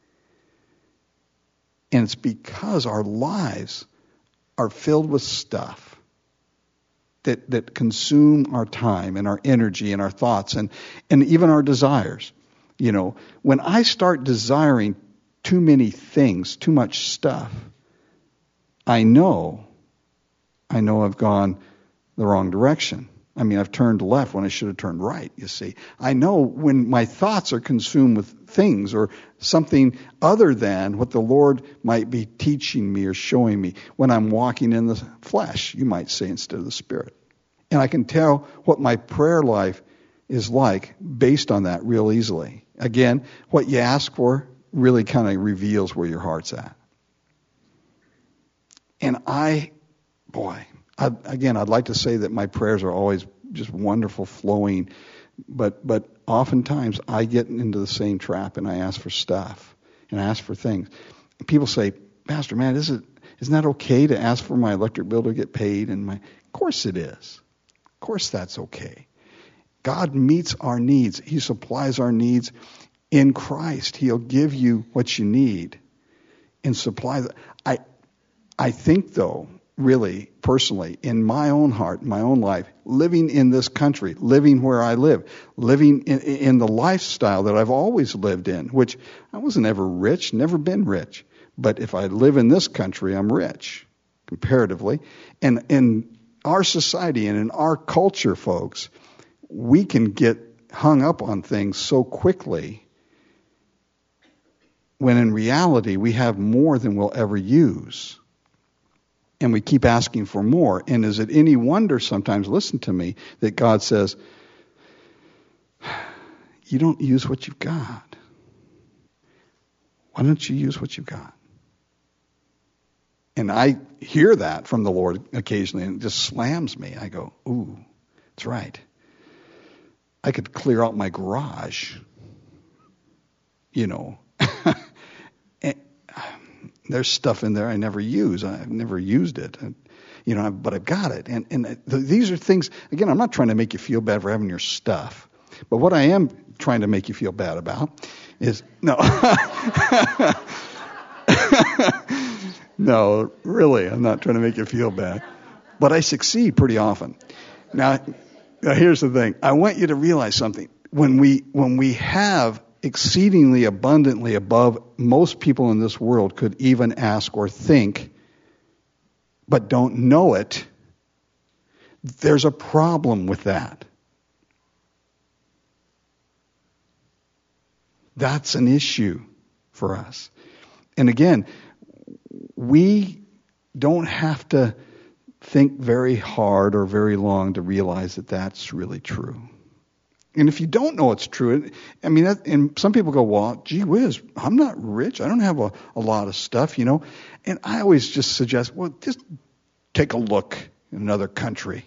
And it's because our lives are filled with stuff that consume our time and our energy and our thoughts and even our desires. You know, when I start desiring too many things, too much stuff, I know I've gone the wrong direction. I mean, I've turned left when I should have turned right, you see. I know when my thoughts are consumed with things or something other than what the Lord might be teaching me or showing me, when I'm walking in the flesh, you might say, instead of the Spirit. And I can tell what my prayer life is like based on that real easily. Again, what you ask for really kind of reveals where your heart's at. And I'd like to say that my prayers are always just wonderful, flowing, but oftentimes I get into the same trap and I ask for stuff and I ask for things. And people say, Pastor, man, isn't that okay to ask for my electric bill to get paid? Of course it is. Of course that's okay. God meets our needs. He supplies our needs in Christ. He'll give you what you need and supply that. I think, though, really, personally, in my own heart, my own life, living in this country, living where I live, living in the lifestyle that I've always lived in, which I wasn't ever rich, never been rich. But if I live in this country, I'm rich, comparatively. And in our society and in our culture, folks, we can get hung up on things so quickly when in reality we have more than we'll ever use. And we keep asking for more. And is it any wonder sometimes, listen to me, that God says, you don't use what you've got. Why don't you use what you've got? And I hear that from the Lord occasionally, and it just slams me. I go, ooh, that's right. I could clear out my garage, you know. There's stuff in there I never use. I've never used it, but I've got it. And these are things, again, I'm not trying to make you feel bad for having your stuff. But what I am trying to make you feel bad about is, no. No, really, I'm not trying to make you feel bad. But I succeed pretty often. Now here's the thing. I want you to realize something. When we have exceedingly abundantly above most people in this world could even ask or think, but don't know it, there's a problem with that. That's an issue for us. And again, we don't have to think very hard or very long to realize that that's really true. And if you don't know it's true, I mean, and some people go, well, gee whiz, I'm not rich. I don't have a lot of stuff, you know. And I always just suggest, well, just take a look in another country.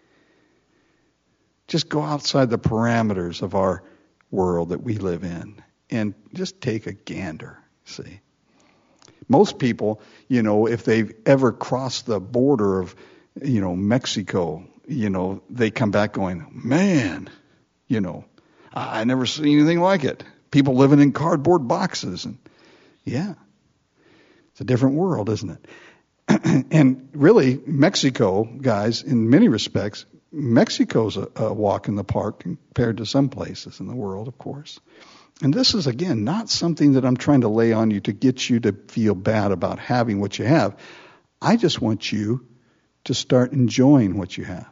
Just go outside the parameters of our world that we live in and just take a gander, see. Most people, you know, if they've ever crossed the border of, you know, Mexico, you know, they come back going, man, you know, I never seen anything like it. People living in cardboard boxes. And yeah, it's a different world, isn't it? And really, Mexico, guys, in many respects, Mexico's a walk in the park compared to some places in the world, of course. And this is, again, not something that I'm trying to lay on you to get you to feel bad about having what you have. I just want you to start enjoying what you have.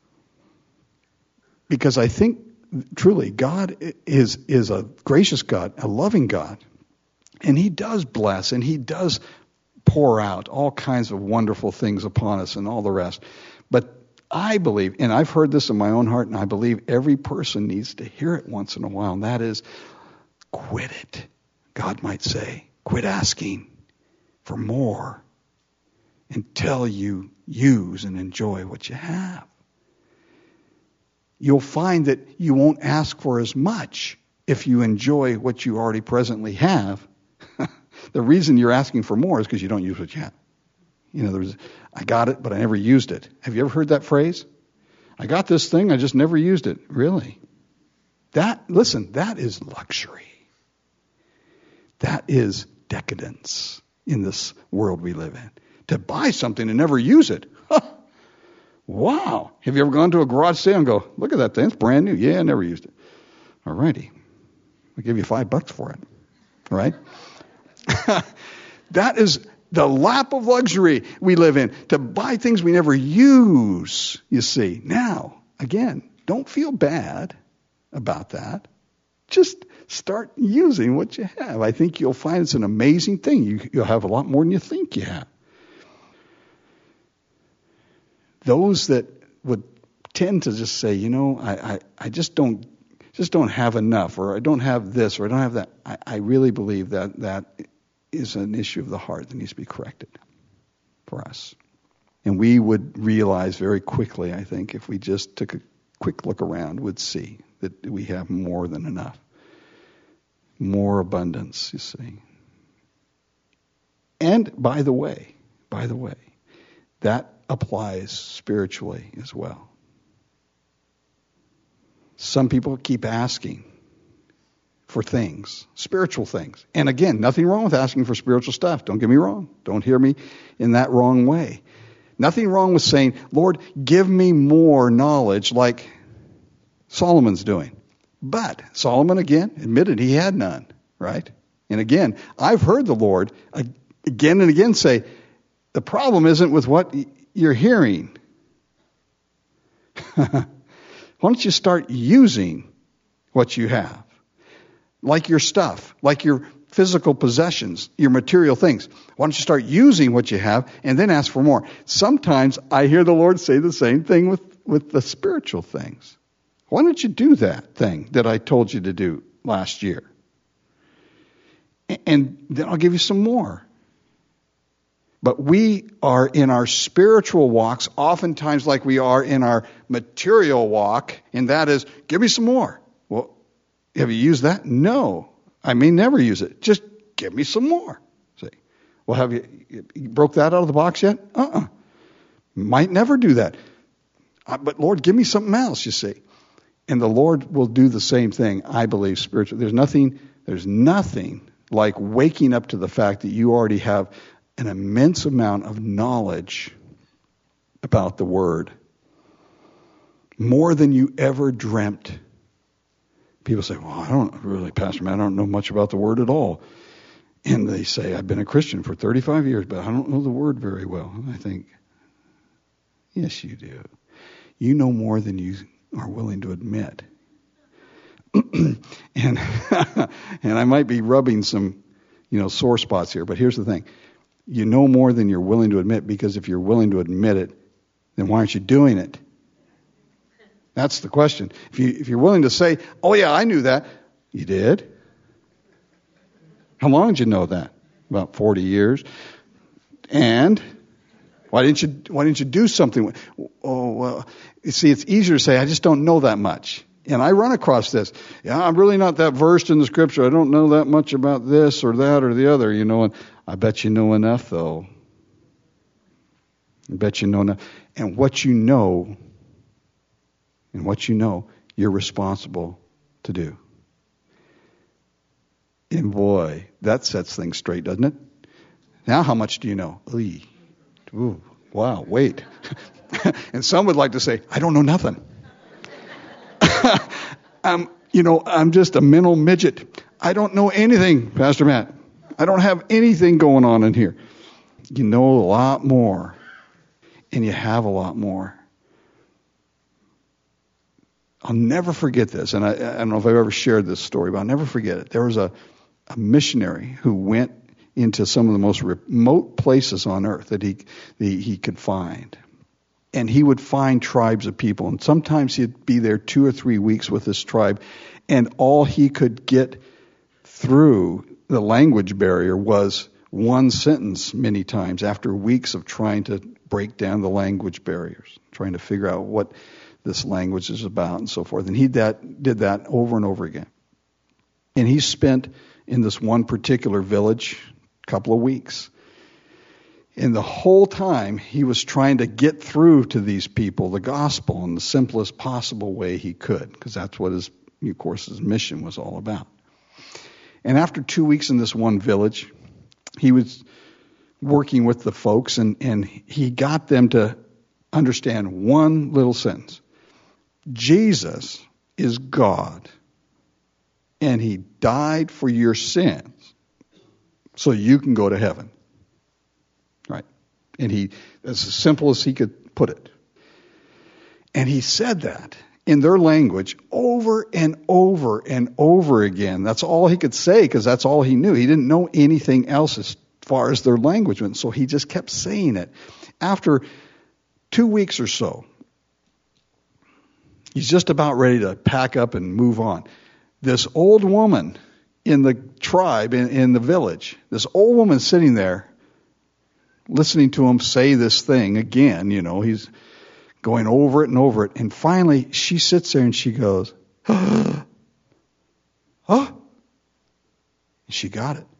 Because I think, truly, God is a gracious God, a loving God. And He does bless, and He does pour out all kinds of wonderful things upon us and all the rest. But I believe, and I've heard this in my own heart, and I believe every person needs to hear it once in a while, and that is, quit it. God might say, quit asking for more until you use and enjoy what you have. You'll find that you won't ask for as much if you enjoy what you already presently have. The reason you're asking for more is because you don't use what you have. You know, I got it, but I never used it. Have you ever heard that phrase? I got this thing, I just never used it. Really? That is luxury. That is decadence in this world we live in. To buy something and never use it. Huh. Wow. Have you ever gone to a garage sale and go, look at that thing, it's brand new. Yeah, I never used it. All righty. I'll give you $5 for it. All right? That is the lap of luxury we live in. To buy things we never use, you see. Now, again, don't feel bad about that. Just start using what you have. I think you'll find it's an amazing thing. You'll have a lot more than you think you have. Those that would tend to just say, I just don't have enough, or I don't have this, or I don't have that. I really believe that is an issue of the heart that needs to be corrected for us. And we would realize very quickly, I think, if we just took a quick look around, would see that we have more than enough. More abundance, you see. And by the way, that applies spiritually as well. Some people keep asking for things, spiritual things. And again, nothing wrong with asking for spiritual stuff. Don't get me wrong. Don't hear me in that wrong way. Nothing wrong with saying, Lord, give me more knowledge like Solomon's doing. But Solomon, again, admitted he had none, right? And again, I've heard the Lord again and again say, the problem isn't with what you're hearing. Why don't you start using what you have? Like your stuff, like your physical possessions, your material things. Why don't you start using what you have and then ask for more? Sometimes I hear the Lord say the same thing with the spiritual things. Why don't you do that thing that I told you to do last year? And then I'll give you some more. But we are in our spiritual walks oftentimes like we are in our material walk, and that is, give me some more. Well, have you used that? No. I may never use it. Just give me some more. See? Well, have you broke that out of the box yet? Might never do that. But Lord, give me something else, you see. And the Lord will do the same thing, I believe, spiritually. There's nothing like waking up to the fact that you already have an immense amount of knowledge about the Word. More than you ever dreamt. People say, well, I don't really, Pastor Matt, I don't know much about the Word at all. And they say, I've been a Christian for 35 years, but I don't know the Word very well. And I think, yes, you do. You know more than you are willing to admit. and I might be rubbing some, sore spots here, but here's the thing. You know more than you're willing to admit, because if you're willing to admit it, then why aren't you doing it? That's the question. If you're willing to say, oh yeah, I knew that. You did? How long did you know that? About 40 years. And why didn't you do something? Oh, well, you see, it's easier to say, I just don't know that much. And I run across this. Yeah, I'm really not that versed in the Scripture. I don't know that much about this or that or the other, and I bet you know enough, though. I bet you know enough. And what you know, you're responsible to do. And boy, that sets things straight, doesn't it? Now how much do you know? Ooh, wow, wait. And some would like to say, I don't know nothing. I'm just a mental midget. I don't know anything, Pastor Matt. I don't have anything going on in here. You know a lot more, and you have a lot more. I'll never forget this, and I don't know if I've ever shared this story, but I'll never forget it. There was a missionary who went into some of the most remote places on earth that he could find. And he would find tribes of people. And sometimes he'd be there 2 or 3 weeks with this tribe. And all he could get through the language barrier was one sentence many times after weeks of trying to break down the language barriers, trying to figure out what this language is about and so forth. And he did that over and over again. And he spent in this one particular village a couple of weeks. And the whole time he was trying to get through to these people the gospel in the simplest possible way he could, because that's what his mission was all about. And after 2 weeks in this one village, he was working with the folks, and he got them to understand one little sentence. Jesus is God, and he died for your sins so you can go to heaven. Right? And that's as simple as he could put it. And he said that in their language over and over and over again. That's all he could say, because that's all he knew. He didn't know anything else as far as their language went, so he just kept saying it. After 2 weeks or so, he's just about ready to pack up and move on. This old woman in the tribe, in the village, this old woman sitting there, listening to him say this thing again, he's going over it and over it. And finally, she sits there and she goes, huh? And she got it.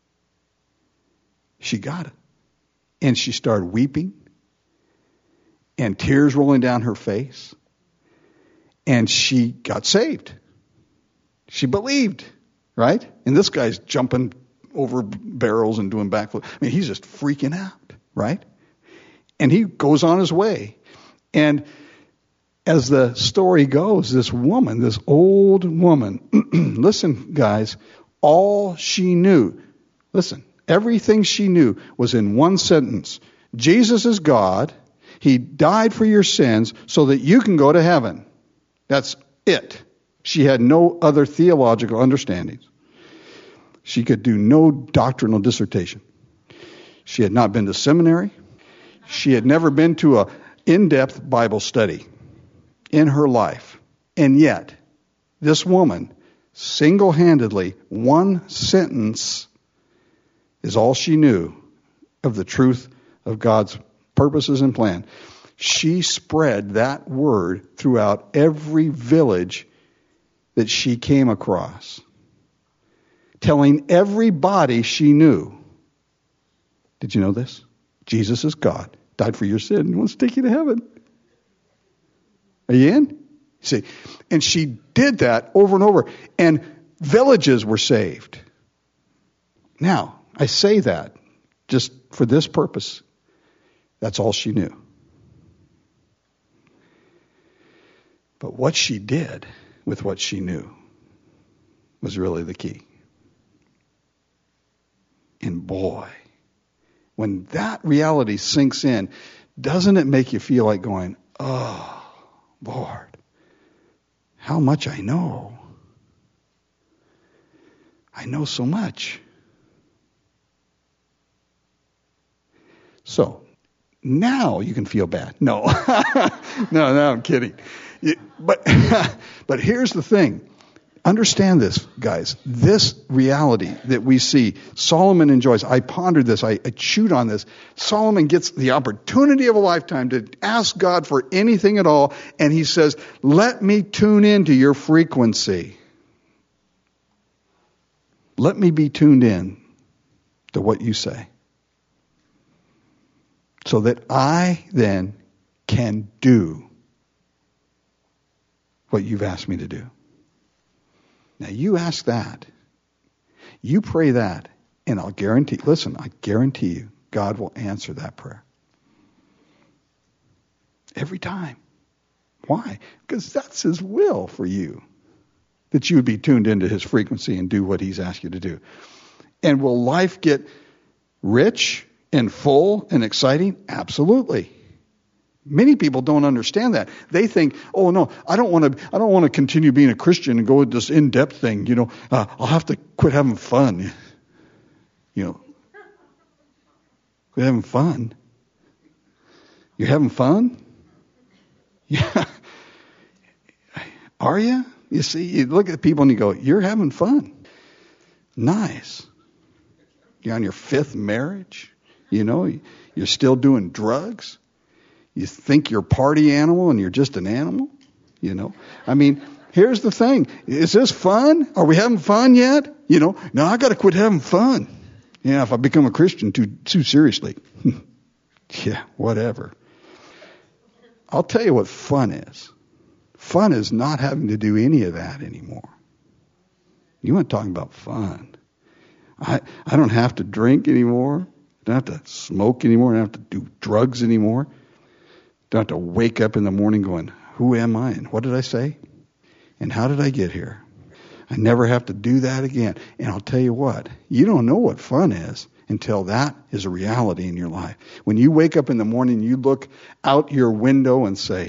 She got it. And she started weeping and tears rolling down her face. And she got saved. She believed, right? And this guy's jumping over barrels and doing backflips. I mean, he's just freaking out, right? And he goes on his way. And as the story goes, this old woman, listen, guys, all she knew, everything she knew was in one sentence. Jesus is God. He died for your sins so that you can go to heaven. That's it. She had no other theological understandings. She could do no doctrinal dissertation. She had not been to seminary. She had never been to an in-depth Bible study in her life. And yet, this woman, single-handedly, one sentence is all she knew of the truth of God's purposes and plan. She spread that word throughout every village that she came across, telling everybody she knew. Did you know this? Jesus is God, died for your sin, and wants to take you to heaven. Are you in? See, and she did that over and over, and villages were saved. Now, I say that just for this purpose. That's all she knew. But what she did with what she knew was really the key. And boy, when that reality sinks in, doesn't it make you feel like going, oh, Lord, how much I know. I know so much. So, now you can feel bad. No, no, I'm kidding. But here's the thing. Understand this, guys. This reality that we see, Solomon enjoys. I pondered this. I chewed on this. Solomon gets the opportunity of a lifetime to ask God for anything at all, and he says, let me tune into your frequency. Let me be tuned in to what you say, so that I then can do what you've asked me to do. Now you ask that, you pray that, and I guarantee you, God will answer that prayer. Every time. Why? Because that's His will for you, that you would be tuned into His frequency and do what He's asked you to do. And will life get rich and full and exciting? Absolutely. Many people don't understand that. They think, oh no, I don't want to continue being a Christian and go with this in-depth thing. I'll have to quit having fun. Quit having fun. You're having fun? Yeah. Are you? You see, you look at people and you go, you're having fun. Nice. You're on your 5th marriage. You're still doing drugs. You think you're a party animal and you're just an animal? I mean, here's the thing. Is this fun? Are we having fun yet? No, I got to quit having fun. Yeah, if I become a Christian too seriously. Yeah, whatever. I'll tell you what fun is. Fun is not having to do any of that anymore. You want to talk about fun. I don't have to drink anymore. I don't have to smoke anymore. I don't have to do drugs anymore. I don't have to wake up in the morning going, who am I and what did I say? And how did I get here? I never have to do that again. And I'll tell you what, you don't know what fun is until that is a reality in your life. When you wake up in the morning, you look out your window and say,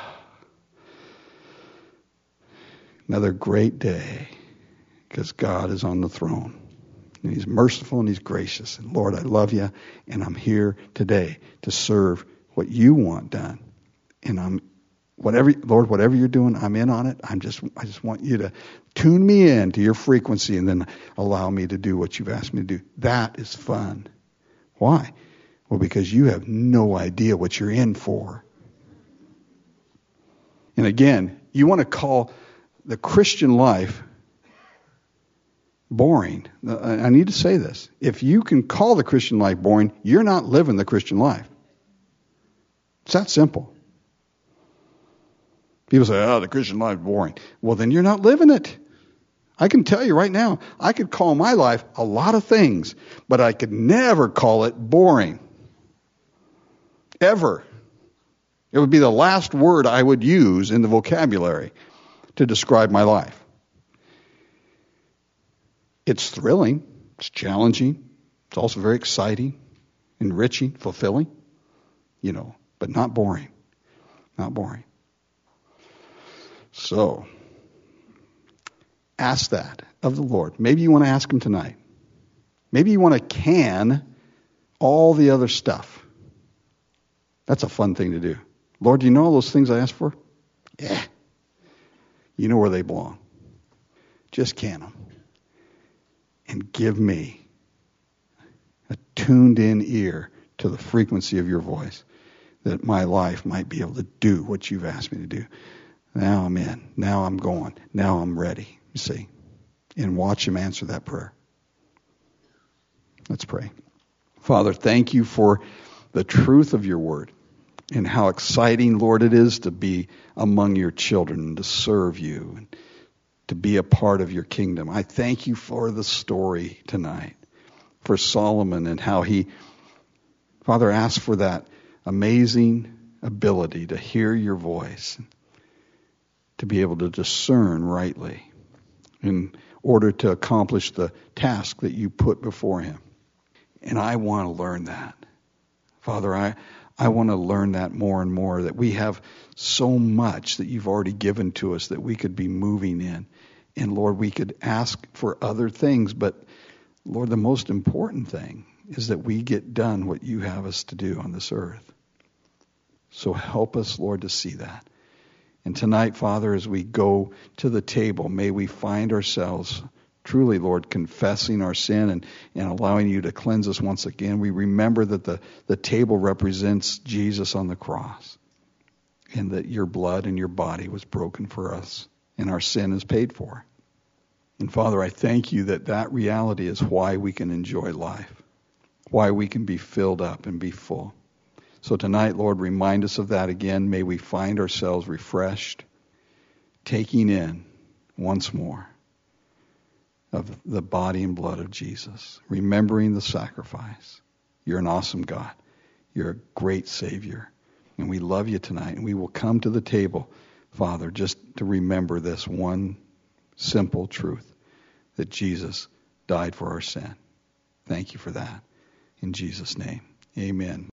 another great day, because God is on the throne. And He's merciful and He's gracious. And Lord, I love you, and I'm here today to serve what you want done. And whatever you're doing, I'm in on it. I just want you to tune me in to your frequency and then allow me to do what you've asked me to do. That is fun. Why? Well, because you have no idea what you're in for. And again, you want to call the Christian life boring. I need to say this. If you can call the Christian life boring, you're not living the Christian life. It's that simple. People say, the Christian life is boring. Well, then you're not living it. I can tell you right now, I could call my life a lot of things, but I could never call it boring. Ever. It would be the last word I would use in the vocabulary to describe my life. It's thrilling. It's challenging. It's also very exciting, enriching, fulfilling, but not boring. Not boring. So, ask that of the Lord. Maybe you want to ask Him tonight. Maybe you want to can all the other stuff. That's a fun thing to do. Lord, do you know all those things I asked for? Yeah. You know where they belong. Just can them. And give me a tuned in ear to the frequency of your voice, that my life might be able to do what you've asked me to do. Now I'm in. Now I'm going. Now I'm ready. You see? And watch Him answer that prayer. Let's pray. Father, thank you for the truth of your word and how exciting, Lord, it is to be among your children and to serve you and to be a part of your kingdom. I thank you for the story tonight, for Solomon and how he, Father, asked for that amazing ability to hear your voice, to be able to discern rightly in order to accomplish the task that you put before him. And I want to learn that. Father, I want to learn that more and more, that we have so much that you've already given to us that we could be moving in. And Lord, we could ask for other things, but Lord, the most important thing is that we get done what you have us to do on this earth. So help us, Lord, to see that. And tonight, Father, as we go to the table, may we find ourselves truly, Lord, confessing our sin and allowing you to cleanse us once again. We remember that the table represents Jesus on the cross, and that your blood and your body was broken for us, and our sin is paid for. And Father, I thank you that that reality is why we can enjoy life, why we can be filled up and be full. So tonight, Lord, remind us of that again. May we find ourselves refreshed, taking in once more of the body and blood of Jesus, remembering the sacrifice. You're an awesome God. You're a great Savior. And we love you tonight. And we will come to the table, Father, just to remember this one simple truth, that Jesus died for our sin. Thank you for that. In Jesus' name, amen.